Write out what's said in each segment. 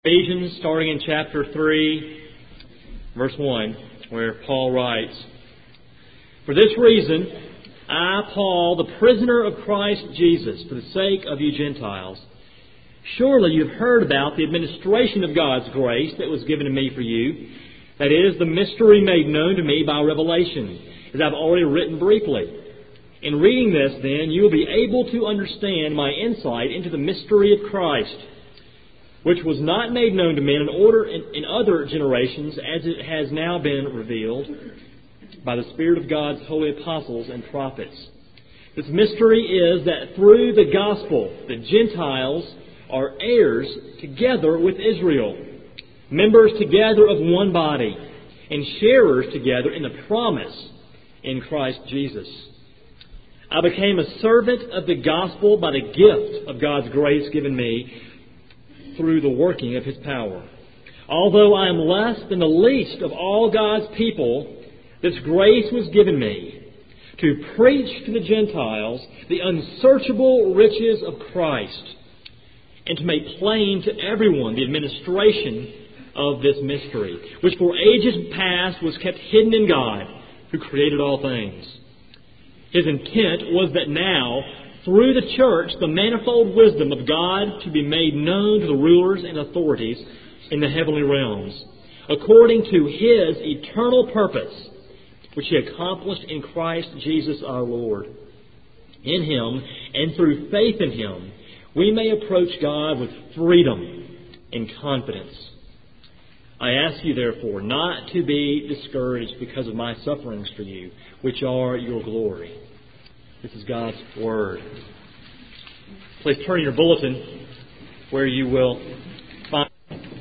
Ephesians, starting in chapter 3, verse 1, where Paul writes, "For this reason, I, Paul, the prisoner of Christ Jesus, for the sake of you Gentiles, surely you have heard about the administration of God's grace that was given to me for you, that is, the mystery made known to me by revelation, as I've already written briefly. In reading this, then, you will be able to understand my insight into the mystery of Christ, which was not made known to men in other generations, as it has now been revealed by the Spirit of God's holy apostles and prophets. This mystery is that through the gospel, the Gentiles are heirs together with Israel, members together of one body, and sharers together in the promise in Christ Jesus. I became a servant of the gospel by the gift of God's grace given me through the working of His power. Although I am less than the least of all God's people, this grace was given me to preach to the Gentiles the unsearchable riches of Christ, and to make plain to everyone the administration of this mystery, which for ages past was kept hidden in God, who created all things. His intent was that now, through the church, the manifold wisdom of God to be made known to the rulers and authorities in the heavenly realms, according to His eternal purpose, which He accomplished in Christ Jesus our Lord. In Him, and through faith in Him, we may approach God with freedom and confidence. I ask you, therefore, not to be discouraged because of my sufferings for you, which are your glory." This is God's Word. Please turn your bulletin where you will find.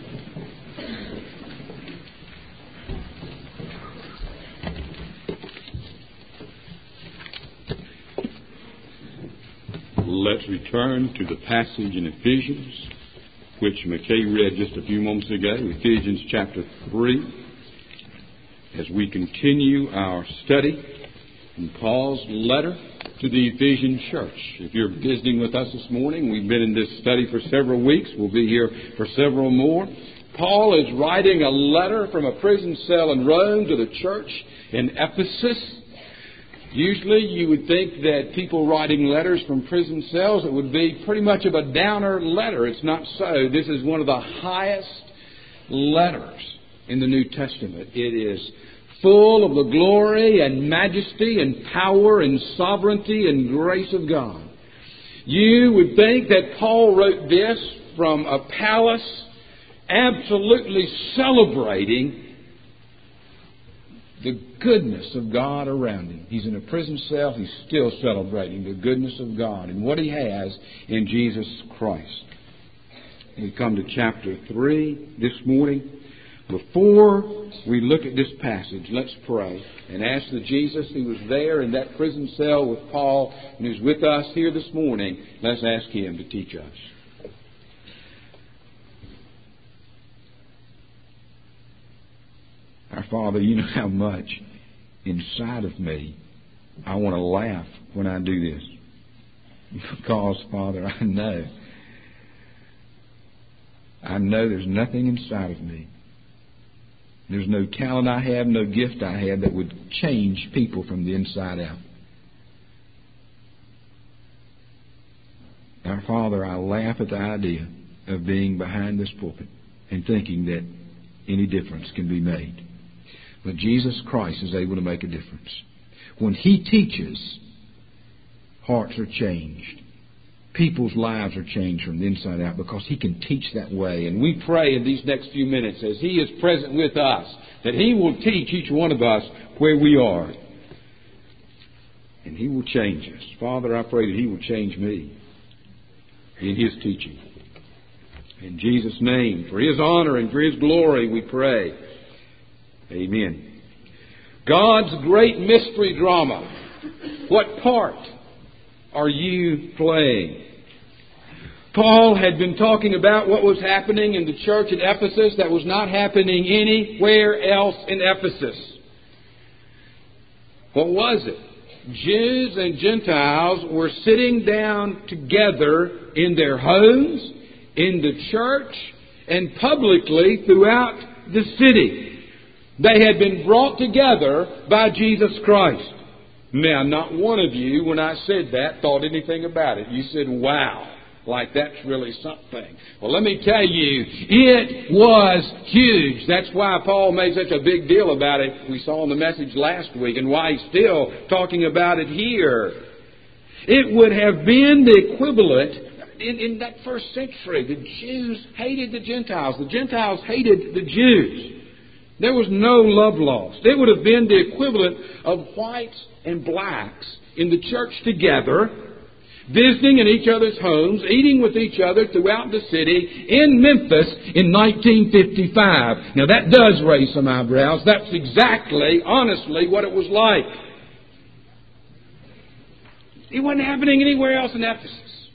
Let's return to the passage in Ephesians, which McKay read just a few moments ago, Ephesians chapter 3, as we continue our study in Paul's letter to the Ephesian church. If you're visiting with us this morning, we've been in this study for several weeks. We'll be here for several more. Paul is writing a letter from a prison cell in Rome to the church in Ephesus. Usually you would think that people writing letters from prison cells, it would be pretty much of a downer letter. It's not so. This is one of the highest letters in the New Testament. It is full of the glory and majesty and power and sovereignty and grace of God. You would think that Paul wrote this from a palace, absolutely celebrating the goodness of God around him. He's in a prison cell. He's still celebrating the goodness of God and what he has in Jesus Christ. We come to chapter 3 this morning. Before we look at this passage, let's pray and ask that Jesus, who was there in that prison cell with Paul and who's with us here this morning, let's ask Him to teach us. Our Father, you know how much inside of me I want to laugh when I do this. Because, Father, I know there's nothing inside of me. There's no talent I have, no gift I have that would change people from the inside out. Our Father, I laugh at the idea of being behind this pulpit and thinking that any difference can be made. But Jesus Christ is able to make a difference. When He teaches, hearts are changed. People's lives are changed from the inside out because He can teach that way. And we pray in these next few minutes, as He is present with us, that He will teach each one of us where we are. And He will change us. Father, I pray that He will change me in His teaching. In Jesus' name, for His honor and for His glory, we pray. Amen. God's great mystery drama. What part are you playing? Paul had been talking about what was happening in the church at Ephesus that was not happening anywhere else in Ephesus. What was it? Jews and Gentiles were sitting down together in their homes, in the church, and publicly throughout the city. They had been brought together by Jesus Christ. Now, not one of you, when I said that, thought anything about it. You said, wow, like that's really something. Well, let me tell you, it was huge. That's why Paul made such a big deal about it. We saw in the message last week, and why he's still talking about it here. It would have been the equivalent in that first century. The Jews hated the Gentiles. The Gentiles hated the Jews. There was no love lost. It would have been the equivalent of whites and blacks in the church together, visiting in each other's homes, eating with each other throughout the city in Memphis in 1955. Now that does raise some eyebrows. That's exactly, honestly, what it was like. It wasn't happening anywhere else in Ephesus.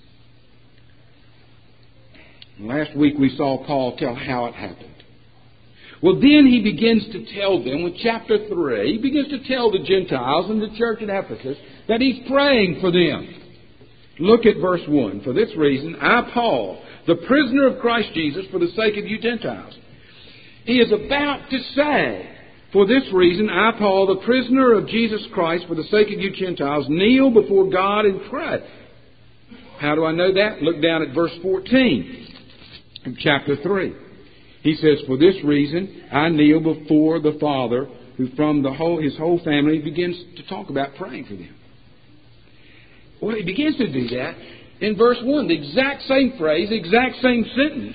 Last week we saw Paul tell how it happened. Well, then he begins to tell them, with chapter 3, he begins to tell the Gentiles and the church at Ephesus that he's praying for them. Look at verse 1. For this reason, I, Paul, the prisoner of Christ Jesus, for the sake of you Gentiles. He is about to say, for this reason, I, Paul, the prisoner of Jesus Christ, for the sake of you Gentiles, kneel before God and pray. How do I know that? Look down at verse 14 of chapter 3. He says, for this reason, I kneel before the Father, who from his whole family begins to talk about praying for them. Well, he begins to do that in verse 1, the exact same phrase, the exact same sentence.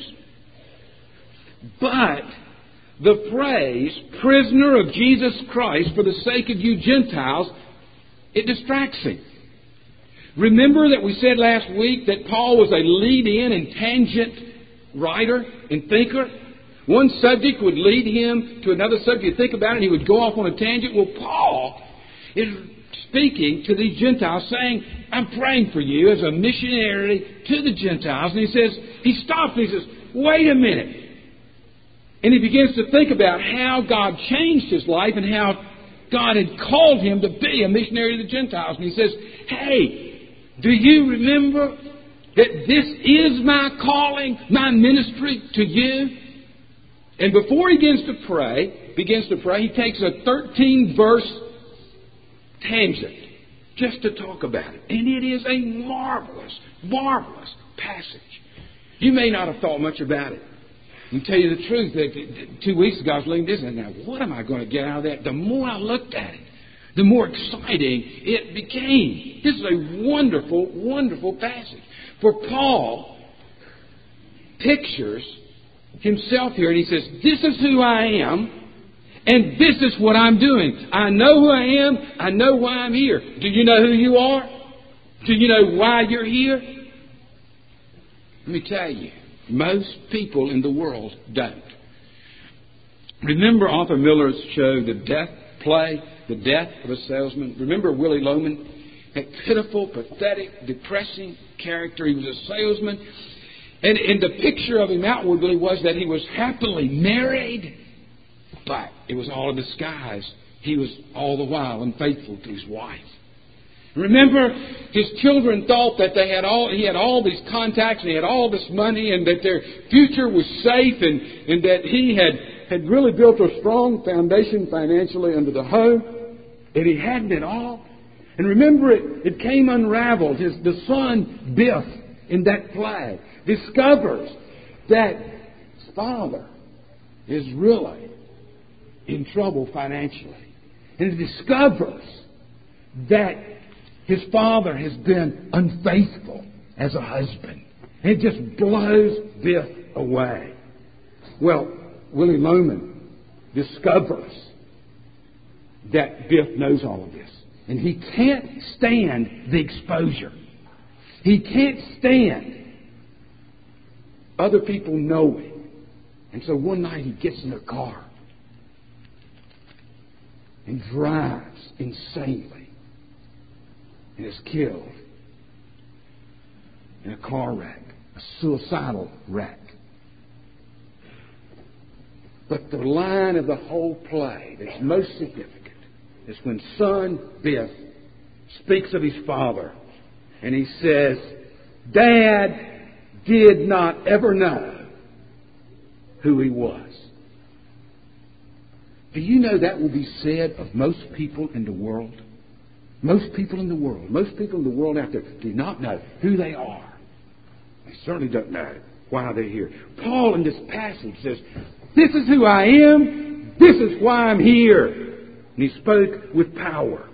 But the phrase, prisoner of Jesus Christ for the sake of you Gentiles, it distracts him. Remember that we said last week that Paul was a lead-in and tangent writer and thinker? One subject would lead him to another subject. Think about it, and he would go off on a tangent. Well, Paul is speaking to these Gentiles, saying, I'm praying for you as a missionary to the Gentiles. And he stops and he says, wait a minute. And he begins to think about how God changed his life and how God had called him to be a missionary to the Gentiles. And he says, hey, do you remember that this is my calling, my ministry to you? And before he begins to pray, he takes a 13-verse tangent just to talk about it. And it is a marvelous, marvelous passage. You may not have thought much about it. And tell you the truth, that 2 weeks ago I was looking at this and now, what am I going to get out of that? The more I looked at it, the more exciting it became. This is a wonderful, wonderful passage. For Paul pictures himself here, and he says, this is who I am, and this is what I'm doing. I know who I am. I know why I'm here. Do you know who you are? Do you know why you're here? Let me tell you, most people in the world don't. Remember Arthur Miller's show, The Death Play, The Death of a Salesman? Remember Willie Loman? That pitiful, pathetic, depressing character. He was a salesman. And the picture of him outwardly was that he was happily married, but it was all a disguise. He was all the while unfaithful to his wife. Remember, his children thought that he had all these contacts and he had all this money and that their future was safe and that he had really built a strong foundation financially under the home, and he hadn't at all. And remember, it came unraveled. The son, Biff, in that play, discovers that his father is really in trouble financially. And he discovers that his father has been unfaithful as a husband. And it just blows Biff away. Well, Willie Loman discovers that Biff knows all of this. And he can't stand the exposure. He can't stand other people knowing. And so one night he gets in a car and drives insanely and is killed in a car wreck, a suicidal wreck. But the line of the whole play that's most significant is when son Biff speaks of his father and he says, Dad did not ever know who He was. Do you know that will be said of most people in the world? Most people in the world. Most people in the world out there do not know who they are. They certainly don't know why they're here. Paul in this passage says, this is who I am. This is why I'm here. And he spoke with power.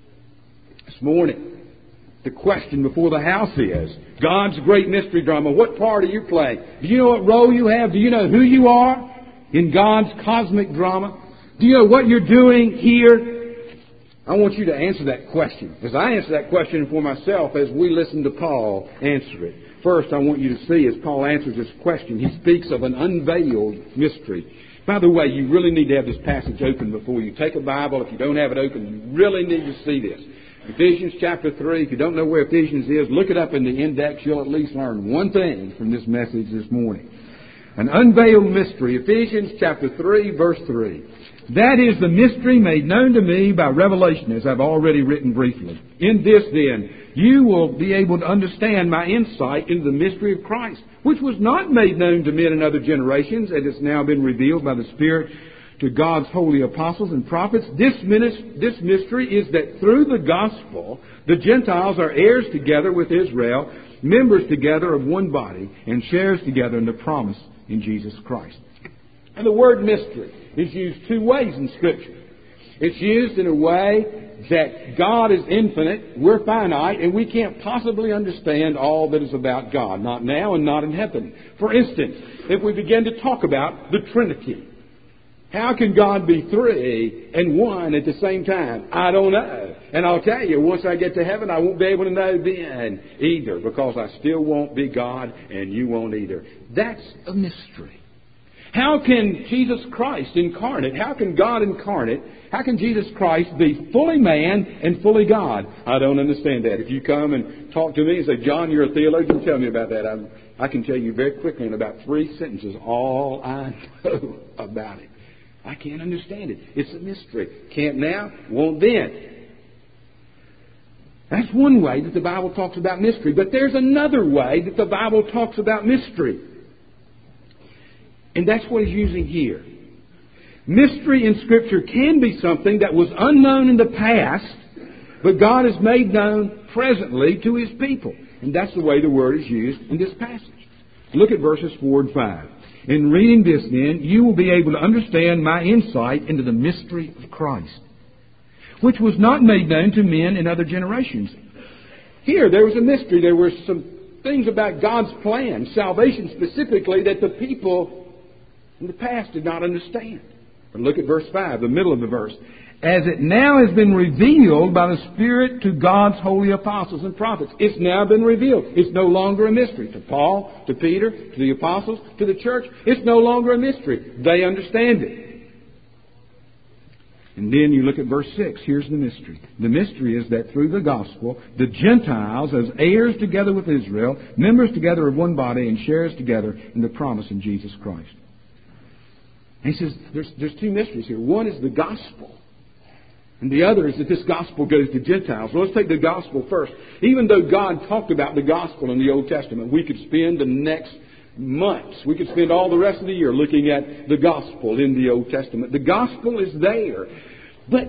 This morning, the question before the house is, God's great mystery drama, what part do you play? Do you know what role you have? Do you know who you are in God's cosmic drama? Do you know what you're doing here? I want you to answer that question, as I answer that question for myself as we listen to Paul answer it. First, I want you to see as Paul answers this question, he speaks of an unveiled mystery. By the way, you really need to have this passage open before you take a Bible. If you don't have it open, you really need to see this. Ephesians chapter 3. If you don't know where Ephesians is, look it up in the index. You'll at least learn one thing from this message this morning. An unveiled mystery. Ephesians chapter 3, verse 3. That is the mystery made known to me by revelation, as I've already written briefly. In this, then, you will be able to understand my insight into the mystery of Christ, which was not made known to men in other generations, and has now been revealed by the Spirit to God's holy apostles and prophets. This mystery is that through the gospel, the Gentiles are heirs together with Israel, members together of one body, and shares together in the promise in Jesus Christ. And the word mystery is used two ways in Scripture. It's used in a way that God is infinite, we're finite, and we can't possibly understand all that is about God, not now and not in heaven. For instance, if we begin to talk about the Trinity, how can God be three and one at the same time? I don't know. And I'll tell you, once I get to heaven, I won't be able to know then either, because I still won't be God and you won't either. That's a mystery. How can Jesus Christ incarnate, how can God incarnate, how can Jesus Christ be fully man and fully God? I don't understand that. If you come and talk to me and say, John, you're a theologian, tell me about that. I can tell you very quickly in about 3 sentences all I know about it. I can't understand it. It's a mystery. Can't now, won't then. That's one way that the Bible talks about mystery. But there's another way that the Bible talks about mystery. And that's what he's using here. Mystery in Scripture can be something that was unknown in the past, but God has made known presently to His people. And that's the way the word is used in this passage. Look at verses 4 and 5. In reading this, then, you will be able to understand my insight into the mystery of Christ, which was not made known to men in other generations. Here, there was a mystery. There were some things about God's plan, salvation specifically, that the people in the past did not understand. But look at verse 5, the middle of the verse. As it now has been revealed by the Spirit to God's holy apostles and prophets. It's now been revealed. It's no longer a mystery. To Paul, to Peter, to the apostles, to the church, it's no longer a mystery. They understand it. And then you look at verse 6. Here's the mystery. The mystery is that through the gospel, the Gentiles, as heirs together with Israel, members together of one body, and shares together in the promise in Jesus Christ. And he says there's 2 mysteries here. One is the gospel. And the other is that this gospel goes to Gentiles. Well, let's take the gospel first. Even though God talked about the gospel in the Old Testament, we could spend the next months, we could spend all the rest of the year looking at the gospel in the Old Testament. The gospel is there. But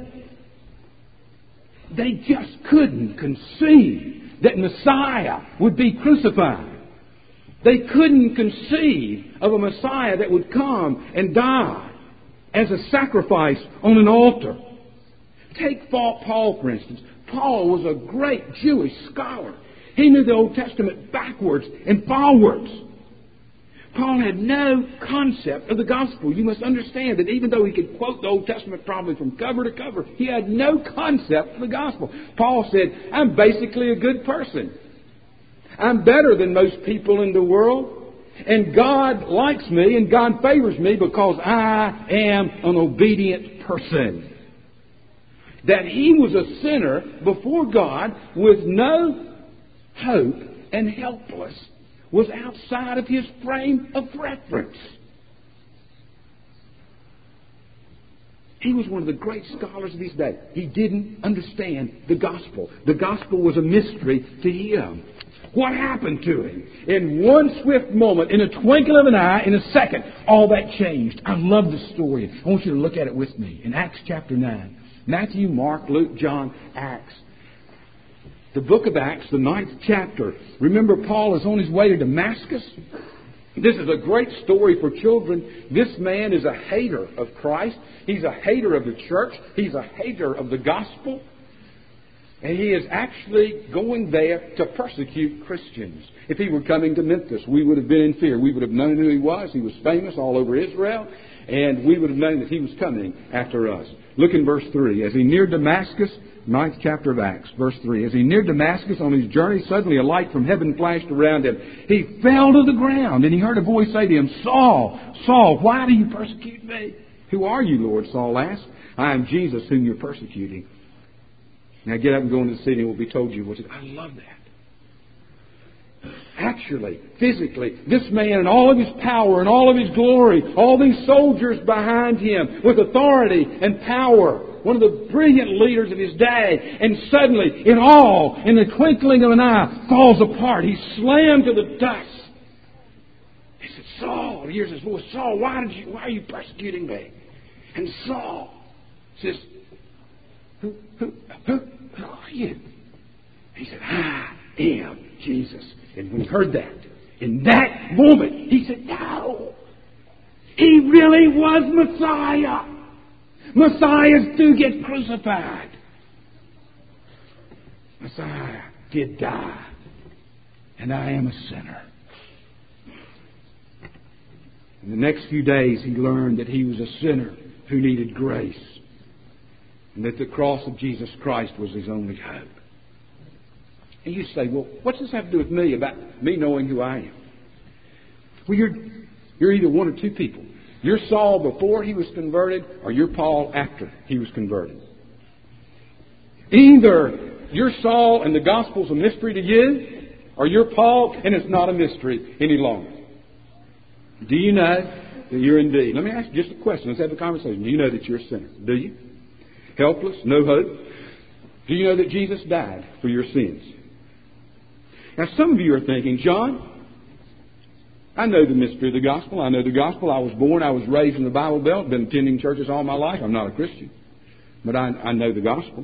they just couldn't conceive that Messiah would be crucified. They couldn't conceive of a Messiah that would come and die as a sacrifice on an altar. Take Paul, for instance. Paul was a great Jewish scholar. He knew the Old Testament backwards and forwards. Paul had no concept of the gospel. You must understand that even though he could quote the Old Testament probably from cover to cover, he had no concept of the gospel. Paul said, I'm basically a good person. I'm better than most people in the world. And God likes me and God favors me because I am an obedient person. That he was a sinner before God with no hope and helpless was outside of his frame of reference. He was one of the great scholars of his day. He didn't understand the gospel. The gospel was a mystery to him. What happened to him? In one swift moment, in a twinkle of an eye, in a second, all that changed. I love the story. I want you to look at it with me. In Acts chapter 9. Matthew, Mark, Luke, John, Acts. The book of Acts, the 9th chapter. Remember, Paul is on his way to Damascus. This is a great story for children. This man is a hater of Christ. He's a hater of the church. He's a hater of the gospel. And he is actually going there to persecute Christians. If he were coming to Memphis, we would have been in fear. We would have known who he was. He was famous all over Israel. And we would have known that he was coming after us. Look in verse 3. As he neared Damascus, 9th chapter of Acts, verse 3. As he neared Damascus on his journey, suddenly a light from heaven flashed around him. He fell to the ground, and he heard a voice say to him, Saul, Saul, why do you persecute me? Who are you, Lord? Saul asked. I am Jesus whom you're persecuting. Now get up and go into the city and it will be told you what to do. I love that. Actually, physically, this man in all of his power and all of his glory, all these soldiers behind him with authority and power, one of the brilliant leaders of his day, and suddenly, in the twinkling of an eye, falls apart. He's slammed to the dust. He said, Saul, he hears his voice, Saul, why are you persecuting me? And Saul says, Who are you? He said, I am Jesus. And when he heard that, in that moment, he said, no, he really was Messiah. Messiahs do get crucified. Messiah did die. And I am a sinner. In the next few days, he learned that he was a sinner who needed grace. And that the cross of Jesus Christ was his only hope. And you say, well, what's this have to do with me about me knowing who I am? Well, you're either one or two people. You're Saul before he was converted, or you're Paul after he was converted. Either you're Saul and the gospel's a mystery to you, or you're Paul and it's not a mystery any longer. Do you know that you're indeed? Let me ask you just a question. Let's have a conversation. Do you know that you're a sinner? Do you? Helpless, no hope. Do you know that Jesus died for your sins? Now, some of you are thinking, John, I know the mystery of the gospel. I know the gospel. I was born, I was raised in the Bible Belt, been attending churches all my life. I'm not a Christian, but I know the gospel.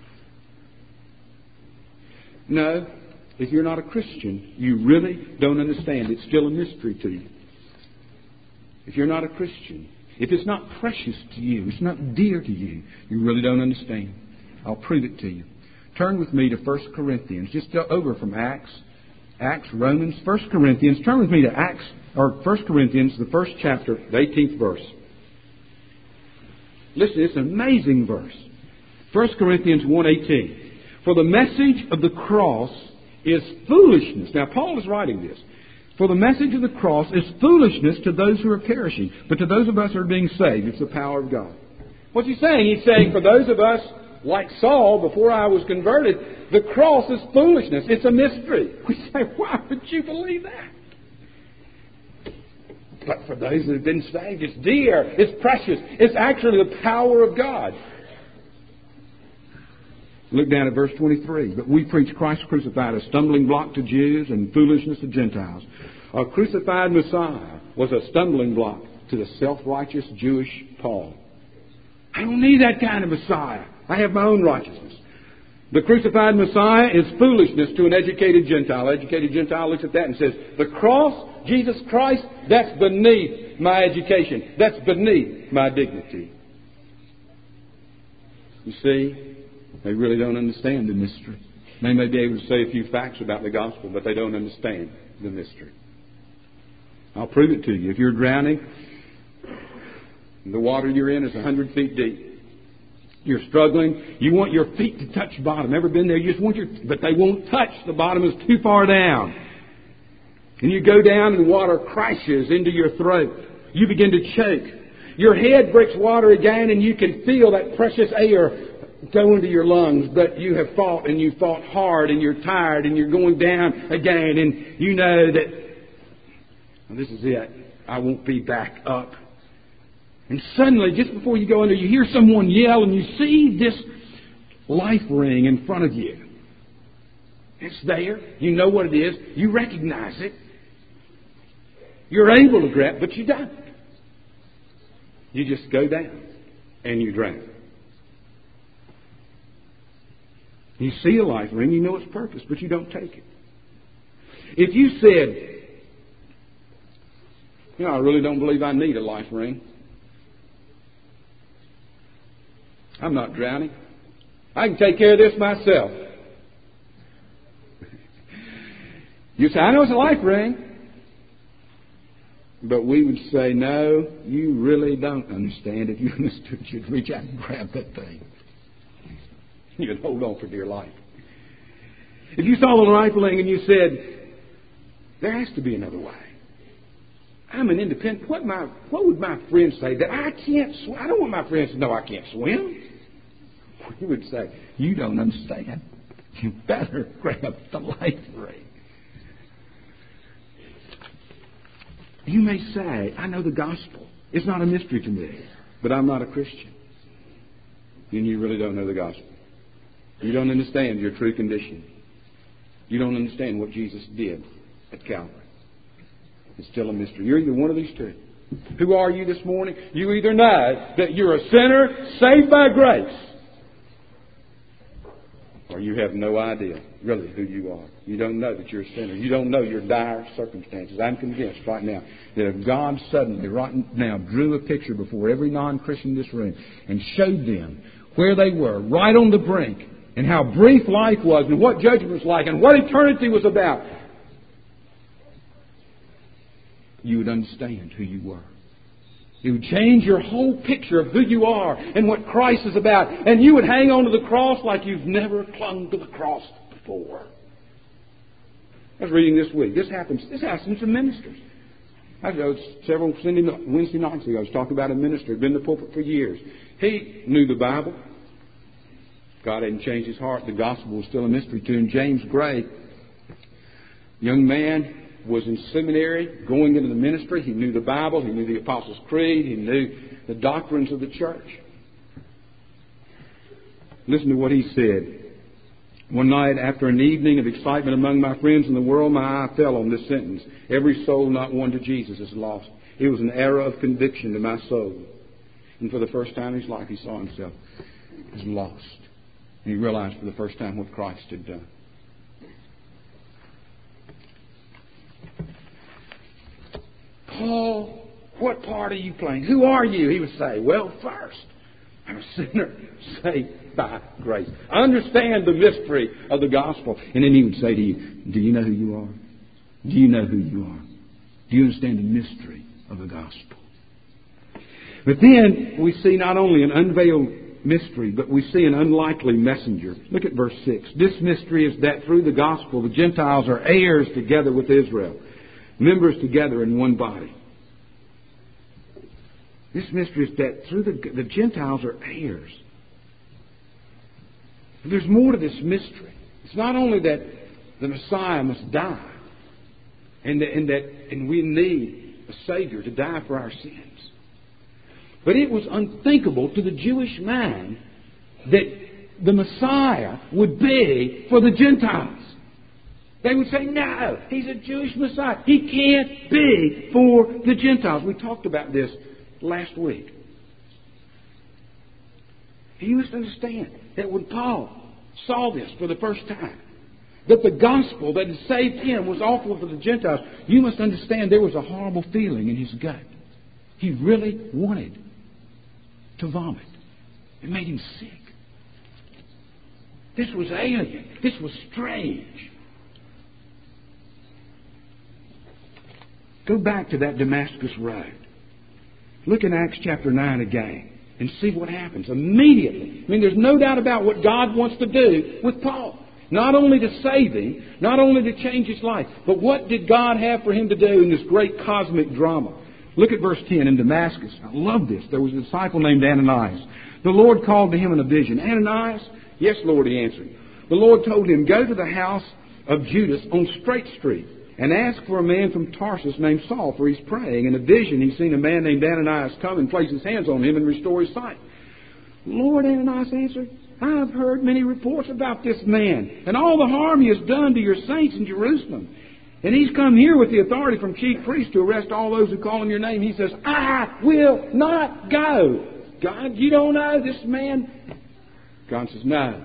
No, if you're not a Christian, you really don't understand. It's still a mystery to you. If you're not a Christian, if it's not precious to you, it's not dear to you, you really don't understand. I'll prove it to you. Turn with me to 1 Corinthians, just over from Acts, Romans, 1 Corinthians. Turn with me to 1 Corinthians, the first chapter, the 18th verse. Listen, it's an amazing verse. 1 Corinthians 1:18. For the message of the cross is foolishness. Now, Paul is writing this. For the message of the cross is foolishness to those who are perishing, but to those of us who are being saved, it's the power of God. What's he saying? He's saying for those of us, like Saul, before I was converted, the cross is foolishness. It's a mystery. We say, why would you believe that? But for those that have been saved, it's dear, it's precious, it's actually the power of God. Look down at verse 23. But we preach Christ crucified, a stumbling block to Jews and foolishness to Gentiles. A crucified Messiah was a stumbling block to the self-righteous Jewish Paul. I don't need that kind of Messiah. I have my own righteousness. The crucified Messiah is foolishness to an educated Gentile. An educated Gentile looks at that and says, the cross, Jesus Christ, that's beneath my education. That's beneath my dignity. You see, they really don't understand the mystery. They may be able to say a few facts about the gospel, but they don't understand the mystery. I'll prove it to you. If you're drowning, the water you're in is 100 feet deep. You're struggling. You want your feet to touch bottom. Ever been there? You just want but they won't touch. The bottom is too far down. And you go down and water crashes into your throat. You begin to choke. Your head breaks water again and you can feel that precious air go into your lungs. But you have fought and you fought hard and you're tired and you're going down again. And you know that this is it. I won't be back up. And suddenly, just before you go under, you hear someone yell and you see this life ring in front of you. It's there. You know what it is. You recognize it. You're able to grab, but you don't. You just go down and you drown. You see a life ring, you know its purpose, but you don't take it. If you said, I really don't believe I need a life ring. I'm not drowning. I can take care of this myself. You say, I know it's a life ring. But we would say, no, you really don't understand. If you understood, you'd reach out and grab that thing. You'd hold on for dear life. If you saw the life ring and you said, there has to be another way. I'm an independent. What would my friends say? That I can't swim? I don't want my friends to know I can't swim. We would say, you don't understand. You better grab the life ring. You may say, I know the gospel. It's not a mystery to me, but I'm not a Christian. Then you really don't know the gospel. You don't understand your true condition. You don't understand what Jesus did at Calvary. It's still a mystery. You're either one of these two. Who are you this morning? You either know that you're a sinner saved by grace, or you have no idea really who you are. You don't know that you're a sinner. You don't know your dire circumstances. I'm convinced right now that if God suddenly right now drew a picture before every non-Christian in this room and showed them where they were, right on the brink, and how brief life was, and what judgment was like, and what eternity was about, you would understand who you were. It would change your whole picture of who you are and what Christ is about. And you would hang on to the cross like you've never clung to the cross before. I was reading this week. This happens to ministers. I know several Wednesday nights ago, I was talking about a minister who had been in the pulpit for years. He knew the Bible. God hadn't changed his heart. The gospel was still a mystery to him. James Gray, young man, was in seminary, going into the ministry. He knew the Bible. He knew the Apostles' Creed. He knew the doctrines of the church. Listen to what he said. One night, after an evening of excitement among my friends in the world, my eye fell on this sentence: every soul not won to Jesus is lost. It was an arrow of conviction to my soul. And for the first time in his life, he saw himself as lost. And he realized for the first time what Christ had done. Paul, what part are you playing? Who are you? He would say, well, first, I'm a sinner saved by grace. I understand the mystery of the gospel. And then he would say to you, do you know who you are? Do you know who you are? Do you understand the mystery of the gospel? But then we see not only an unveiled mystery, but we see an unlikely messenger. Look at verse 6. This mystery is that through the gospel the Gentiles are heirs together with Israel, members together in one body. This mystery is that through the Gentiles are heirs. There's more to this mystery. It's not only that the Messiah must die, and we need a Savior to die for our sins. But it was unthinkable to the Jewish mind that the Messiah would be for the Gentiles. They would say, no, he's a Jewish Messiah. He can't be for the Gentiles. We talked about this last week. You must understand that when Paul saw this for the first time, that the gospel that had saved him was offered for the Gentiles, you must understand there was a horrible feeling in his gut. He really wanted to vomit. It made him sick. This was alien. This was strange. Go back to that Damascus road. Look in Acts chapter 9 again and see what happens immediately. I mean, there's no doubt about what God wants to do with Paul. Not only to save him, not only to change his life, but what did God have for him to do in this great cosmic drama? Look at verse 10 in Damascus. I love this. There was a disciple named Ananias. The Lord called to him in a vision. Ananias? Yes, Lord, he answered. The Lord told him, go to the house of Judas on Straight Street and ask for a man from Tarsus named Saul, for he's praying. In a vision, he's seen a man named Ananias come and place his hands on him and restore his sight. Lord, Ananias answered, I've heard many reports about this man and all the harm he has done to your saints in Jerusalem. And he's come here with the authority from chief priests to arrest all those who call on your name. He says, I will not go. God, you don't know this man? God says, no.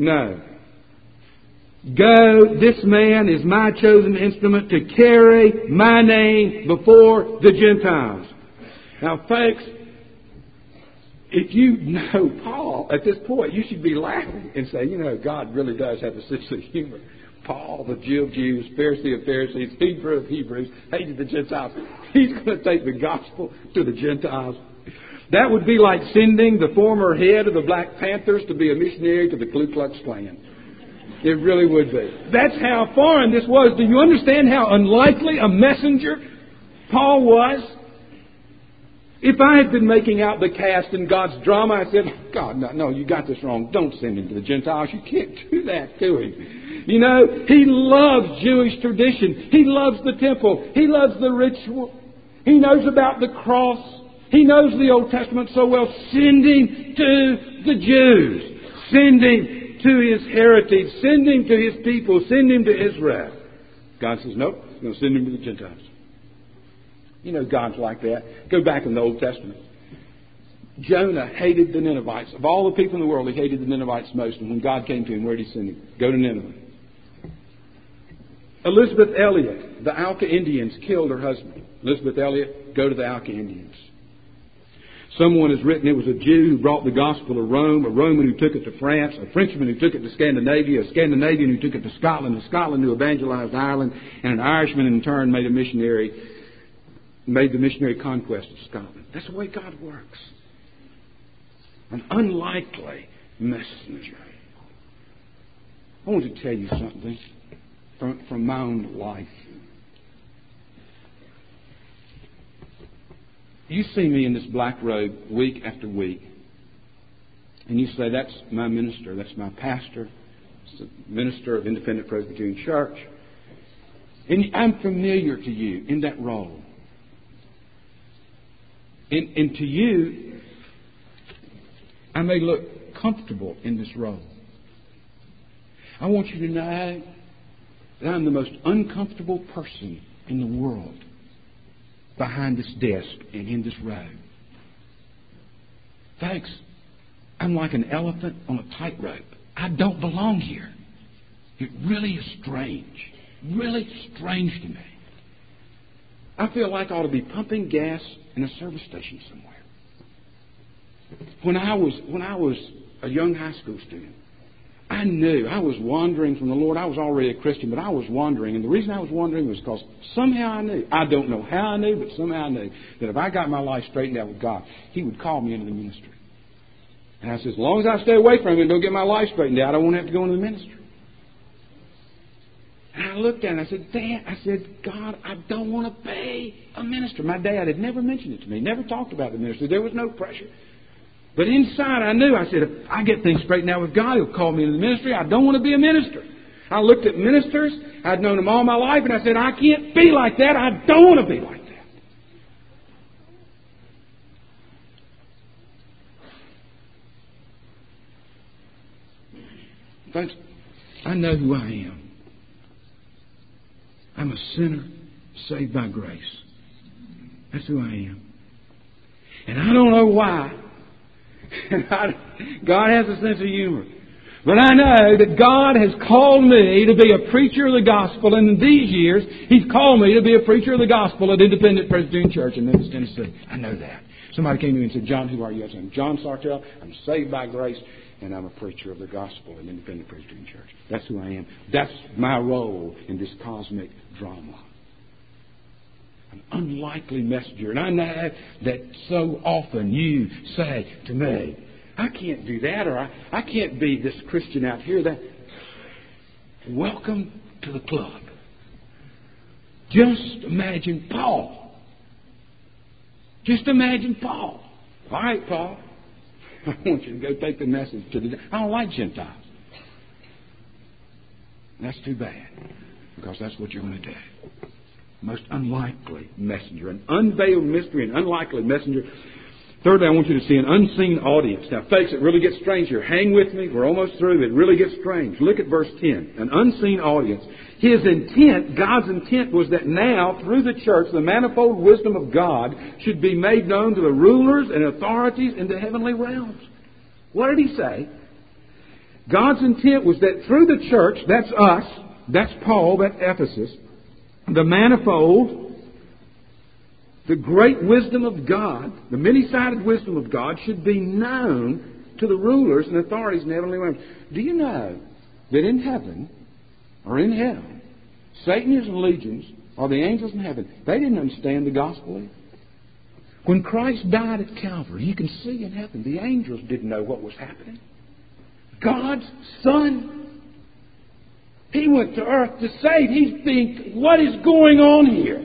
Go, this man is my chosen instrument to carry my name before the Gentiles. Now, folks, if you know Paul at this point, you should be laughing and saying, you know, God really does have a sense of humor. Paul, the Jew of Jews, Pharisee of Pharisees, Hebrew of Hebrews, hated the Gentiles. He's going to take the gospel to the Gentiles. That would be like sending the former head of the Black Panthers to be a missionary to the Ku Klux Klan. It really would be. That's how foreign this was. Do you understand how unlikely a messenger Paul was? If I had been making out the cast in God's drama, I said, God, no, you got this wrong. Don't send him to the Gentiles. You can't do that to him. You know, he loves Jewish tradition. He loves the temple. He loves the ritual. He knows about the cross. He knows the Old Testament so well. Send him to the Jews. Send him to his heritage. Send him to his people. Send him to Israel. God says, nope, I'm going to send him to the Gentiles. You know, God's like that. Go back in the Old Testament. Jonah hated the Ninevites. Of all the people in the world, he hated the Ninevites most. And when God came to him, where did he send him? Go to Nineveh. Elizabeth Elliot, the Auca Indians killed her husband. Elizabeth Elliot, go to the Auca Indians. Someone has written it was a Jew who brought the gospel to Rome, a Roman who took it to France, a Frenchman who took it to Scandinavia, a Scandinavian who took it to Scotland, a Scotland who evangelized Ireland, and an Irishman in turn made the missionary conquest of Scotland. That's the way God works. An unlikely messenger. I want to tell you something from my own life. You see me in this black robe week after week, and you say, that's my minister, that's my pastor, it's the minister of Independent Presbyterian Church. And I'm familiar to you in that role. And to you, I may look comfortable in this role. I want you to know that I'm the most uncomfortable person in the world behind this desk and in this row. Folks, I'm like an elephant on a tightrope. I don't belong here. It really is strange. Really strange to me. I feel like I ought to be pumping gas in a service station somewhere. When I was a young high school student, I knew I was wandering from the Lord. I was already a Christian, but I was wandering. And the reason I was wandering was because somehow I knew. I don't know how I knew, but somehow I knew that if I got my life straightened out with God, He would call me into the ministry. And I said, as long as I stay away from Him and don't get my life straightened out, I won't have to go into the ministry. And I looked at it and I said, Dad, God, I don't want to be a minister. My dad had never mentioned it to me, never talked about the ministry. There was no pressure. But inside I knew, I said, if I get things straightened out with God, He'll call me into the ministry. I don't want to be a minister. I looked at ministers. I'd known them all my life, and I said, I can't be like that. I don't want to be like that. Folks, I know who I am. I'm a sinner saved by grace. That's who I am. And I don't know why. God has a sense of humor. But I know that God has called me to be a preacher of the gospel. And in these years, He's called me to be a preacher of the gospel at Independent Presbyterian Church in Memphis, Tennessee. I know that. Somebody came to me and said, John, who are you? I said, I'm John Sartell. I'm saved by grace. And I'm a preacher of the gospel at Independent Presbyterian Church. That's who I am. That's my role in this cosmic drama. An unlikely messenger. And I know that so often you say to me, I can't do that, or I can't be this Christian out here. That welcome to the club. Just imagine Paul. Just imagine Paul. All right, Paul. I want you to go take the message to the... I don't like Gentiles. That's too bad, because that's what you're going to do. Most unlikely messenger, an unveiled mystery, an unlikely messenger. Thirdly, I want you to see an unseen audience. Now, folks, it really gets strange here. Hang with me. We're almost through. It really gets strange. Look at verse 10. An unseen audience. His intent, God's intent, was that now, through the church, the manifold wisdom of God should be made known to the rulers and authorities in the heavenly realms. What did he say? God's intent was that through the church, that's us, that's Paul, that's Ephesus, the manifold, the great wisdom of God, the many-sided wisdom of God should be known to the rulers and authorities in the heavenly realms. Do you know that in heaven, or in hell, Satan and his legions, or the angels in heaven, they didn't understand the gospel either. When Christ died at Calvary, you can see in heaven, the angels didn't know what was happening. God's Son, He went to earth to save. He's thinking, what is going on here?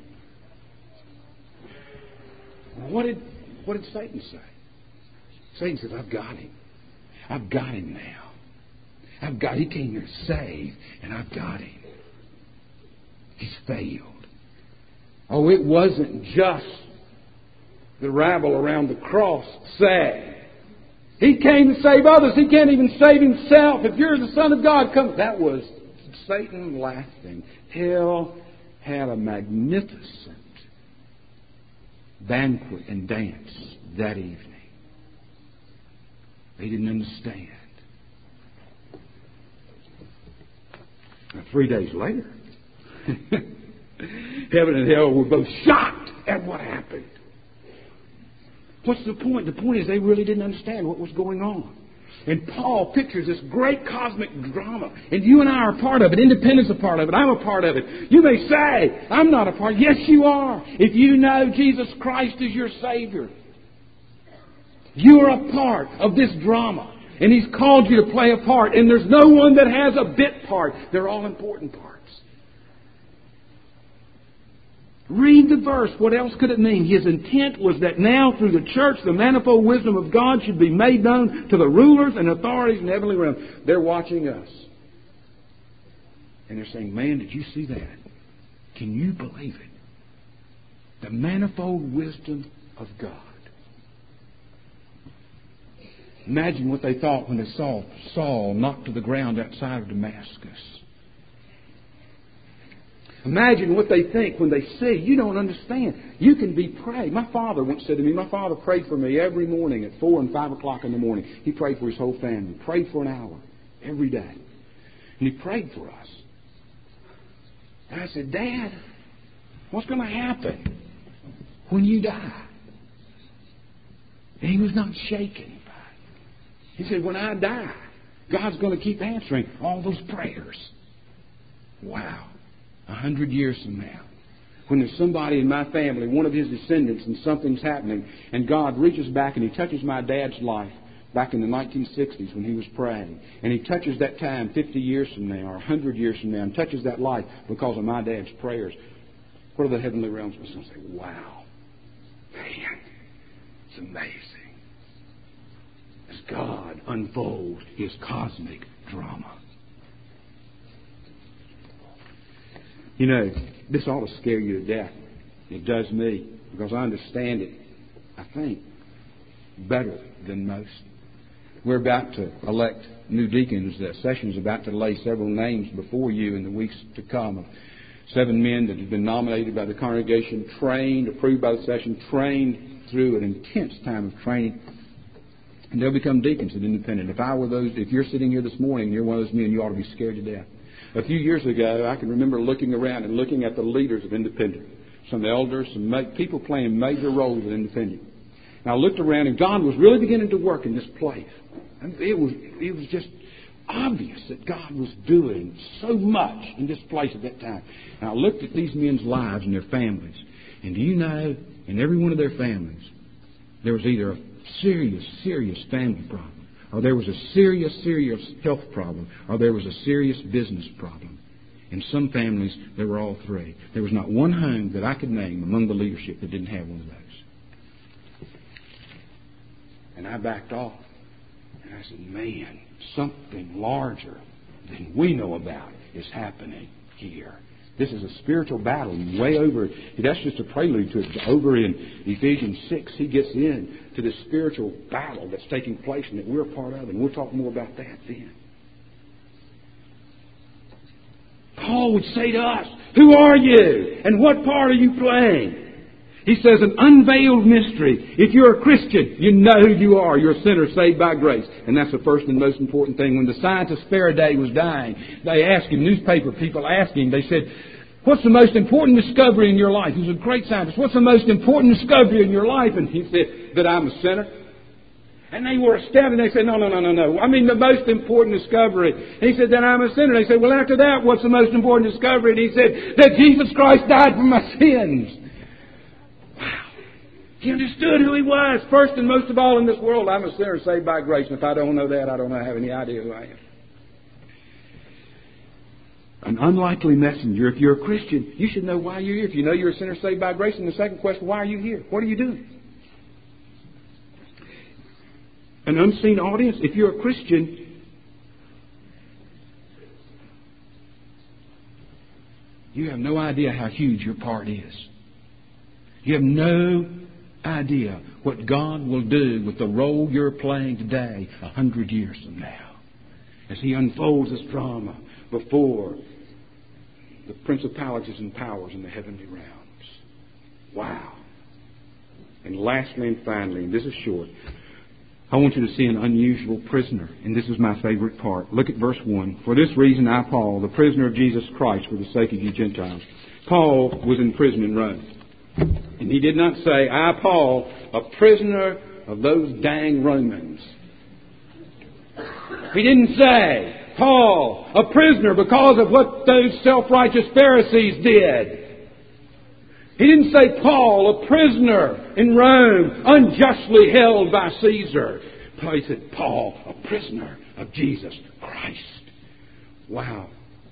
What did Satan say? Satan says, I've got him. I've got him now. He came here to save, and I've got him. He's failed. Oh, it wasn't just the rabble around the cross sad. He came to save others. He can't even save himself. If you're the Son of God, come. That was Satan laughing. Hell had a magnificent banquet and dance that evening. They didn't understand. Now, 3 days later, heaven and hell were both shocked at what happened. What's the point? The point is they really didn't understand what was going on. And Paul pictures this great cosmic drama. And you and I are a part of it. Independent's a part of it. I'm a part of it. You may say, I'm not a part. Yes, you are. If you know Jesus Christ is your Savior. You are a part of this drama. And He's called you to play a part. And there's no one that has a bit part. They're all important parts. Read the verse. What else could it mean? His intent was that now through the church, the manifold wisdom of God should be made known to the rulers and authorities in the heavenly realm. They're watching us. And they're saying, man, did you see that? Can you believe it? The manifold wisdom of God. Imagine what they thought when they saw Saul knocked to the ground outside of Damascus. Imagine what they think when they see. You don't understand. You can be prayed. My father once said to me, my father prayed for me every morning at 4 and 5 o'clock in the morning. He prayed for his whole family. Prayed for an hour every day. And he prayed for us. And I said, Dad, what's going to happen when you die? And he was not shaken by it. He said, when I die, God's going to keep answering all those prayers. Wow. 100 years from now, when there's somebody in my family, one of his descendants, and something's happening, and God reaches back and He touches my dad's life back in the 1960s when he was praying, and He touches that time 50 years from now or 100 years from now and touches that life because of my dad's prayers, what are the heavenly realms going to say? Wow. Man, it's amazing. As God unfolds His cosmic drama. You know, this ought to scare you to death. It does me, because I understand it, I think, better than most. We're about to elect new deacons. The session's about to lay several names before you in the weeks to come of 7 men that have been nominated by the congregation, trained, approved by the session, trained through an intense time of training. And they'll become deacons at Independent. If you're sitting here this morning and you're one of those men, you ought to be scared to death. A few years ago, I can remember looking around and looking at the leaders of Independent. Some elders, some people playing major roles at Independent. And I looked around, and God was really beginning to work in this place. And it was just obvious that God was doing so much in this place at that time. And I looked at these men's lives and their families. And do you know, in every one of their families, there was either a serious, serious family problem, or there was a serious, serious health problem, or there was a serious business problem. In some families, there were all three. There was not one home that I could name among the leadership that didn't have one of those. And I backed off. And I said, man, something larger than we know about is happening here. This is a spiritual battle. Way over, that's just a prelude to it. Over in Ephesians 6, he gets in to this spiritual battle that's taking place and that we're a part of. And we'll talk more about that then. Paul would say to us, who are you? And what part are you playing? He says, an unveiled mystery. If you're a Christian, you know who you are. You're a sinner saved by grace. And that's the first and most important thing. When the scientist Faraday was dying, they asked him, newspaper people asked him, they said, what's the most important discovery in your life? He was a great scientist. What's the most important discovery in your life? And he said, that I'm a sinner. And they were astounded. They said, no. I mean, the most important discovery. And he said, that I'm a sinner. They said, well, after that, what's the most important discovery? And he said, that Jesus Christ died for my sins. Wow. He understood who he was. First and most of all in this world, I'm a sinner saved by grace. And if I don't know that, I don't have any idea who I am. An unlikely messenger. If you're a Christian, you should know why you're here. If you know you're a sinner saved by grace, and the second question, why are you here? What are you doing? An unseen audience. If you're a Christian, you have no idea how huge your part is. You have no idea what God will do with the role you're playing today 100 years from now. As He unfolds this drama before the principalities and powers in the heavenly realms. Wow. And lastly and finally, and this is short, I want you to see an unusual prisoner. And this is my favorite part. Look at verse 1. For this reason I, Paul, the prisoner of Jesus Christ for the sake of you Gentiles. Paul was in prison in Rome. And he did not say, I, Paul, a prisoner of those dang Romans. He didn't say, Paul, a prisoner because of what those self-righteous Pharisees did. He didn't say, Paul, a prisoner in Rome, unjustly held by Caesar. He said, Paul, a prisoner of Jesus Christ. Wow.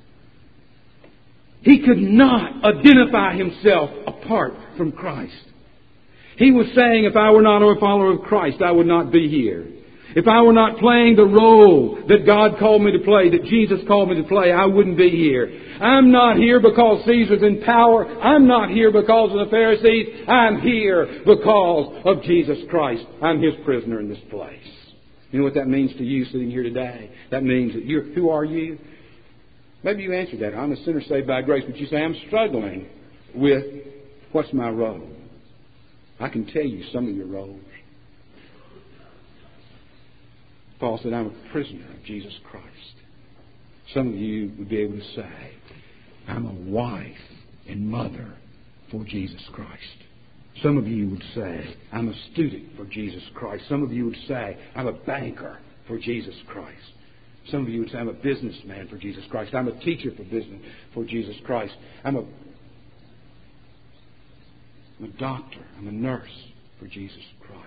He could not identify himself apart from Christ. He was saying, if I were not a follower of Christ, I would not be here. If I were not playing the role that God called me to play, that Jesus called me to play, I wouldn't be here. I'm not here because Caesar's in power. I'm not here because of the Pharisees. I'm here because of Jesus Christ. I'm His prisoner in this place. You know what that means to you sitting here today? That means that who are you? Maybe you answered that. I'm a sinner saved by grace. But you say, I'm struggling with what's my role? I can tell you some of your roles. Paul said, I'm a prisoner of Jesus Christ. Some of you would be able to say, I'm a wife and mother for Jesus Christ. Some of you would say, I'm a student for Jesus Christ. Some of you would say, I'm a banker for Jesus Christ. Some of you would say, I'm a businessman for Jesus Christ. I'm a teacher for business for Jesus Christ. I'm a doctor. I'm a nurse for Jesus Christ.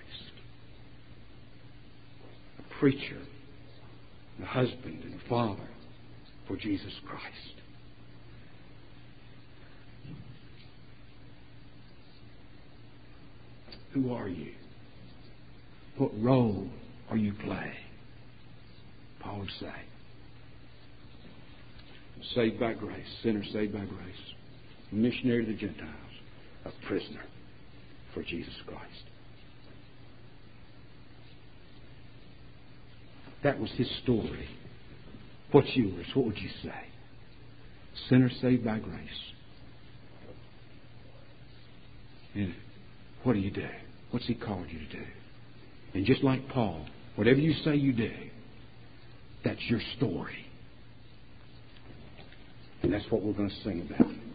A preacher, a husband and a father for Jesus Christ. Who are you? What role are you playing? Paul would say, saved by grace, sinner saved by grace, missionary to the Gentiles, a prisoner for Jesus Christ. That was his story. What's yours? What would you say? Sinner saved by grace. And what do you do? What's He called you to do? And just like Paul, whatever you say you do, that's your story. And that's what we're going to sing about.